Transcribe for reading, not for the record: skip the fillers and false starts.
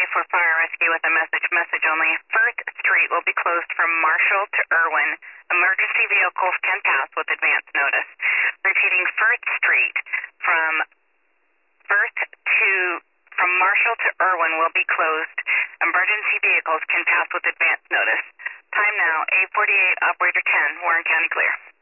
for fire rescue with a message. Message only. First Street will be closed from Marshall to Irwin. Emergency vehicles can pass with advance notice. Repeating, First Street from Marshall to Irwin will be closed. Emergency vehicles can pass with advance notice. Time now, 8:48, operator 10, Warren County clear.